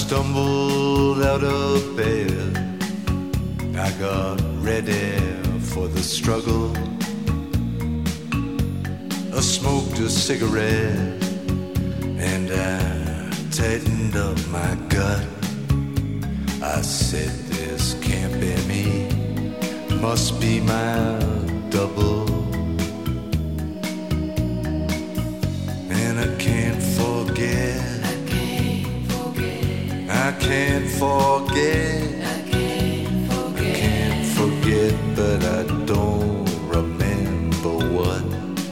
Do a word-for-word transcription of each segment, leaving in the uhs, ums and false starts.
stumbled out of bed. I got ready for the struggle. I smoked a cigarette and I tightened up my gut. I said, this can't be me, must be my double. And I can't forget, I can't forget, I can't forget, I can't forget, I can't forget, but I don't remember what.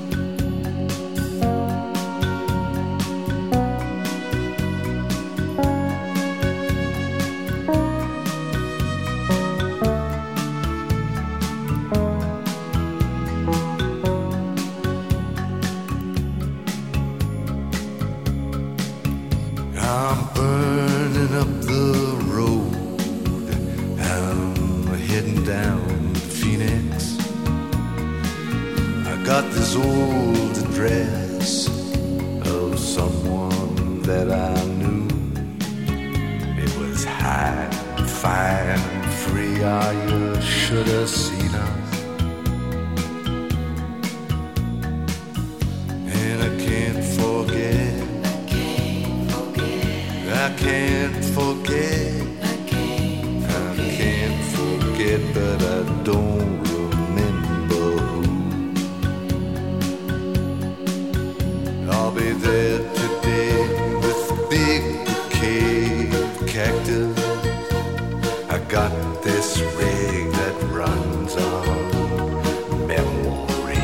I'm burning up the road, I'm heading down Phoenix. I got this old address of someone that I knew. It was high, fine, and free. Ah, you should have seen us. And I can't forget, I can't forget, I can't forget, I can't forget, but I don't remember who. I'll be there today with a big bouquet of cactus. I got this rig that runs on memory,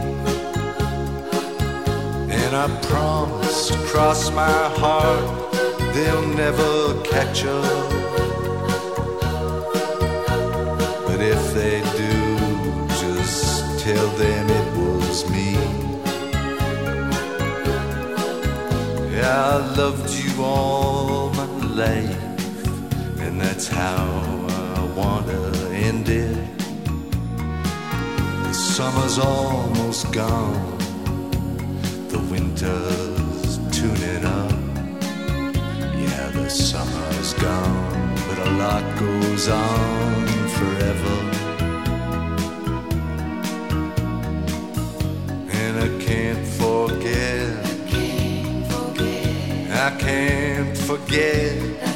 and I promise, cross my heart, they'll never catch up. But if they do, just tell them it was me. Yeah, I loved you all my life, and that's how I wanna end it. The summer's almost gone, the winter's tuning up. The summer's gone, but a lot goes on forever. And I can't forget, I can't forget, I can't forget,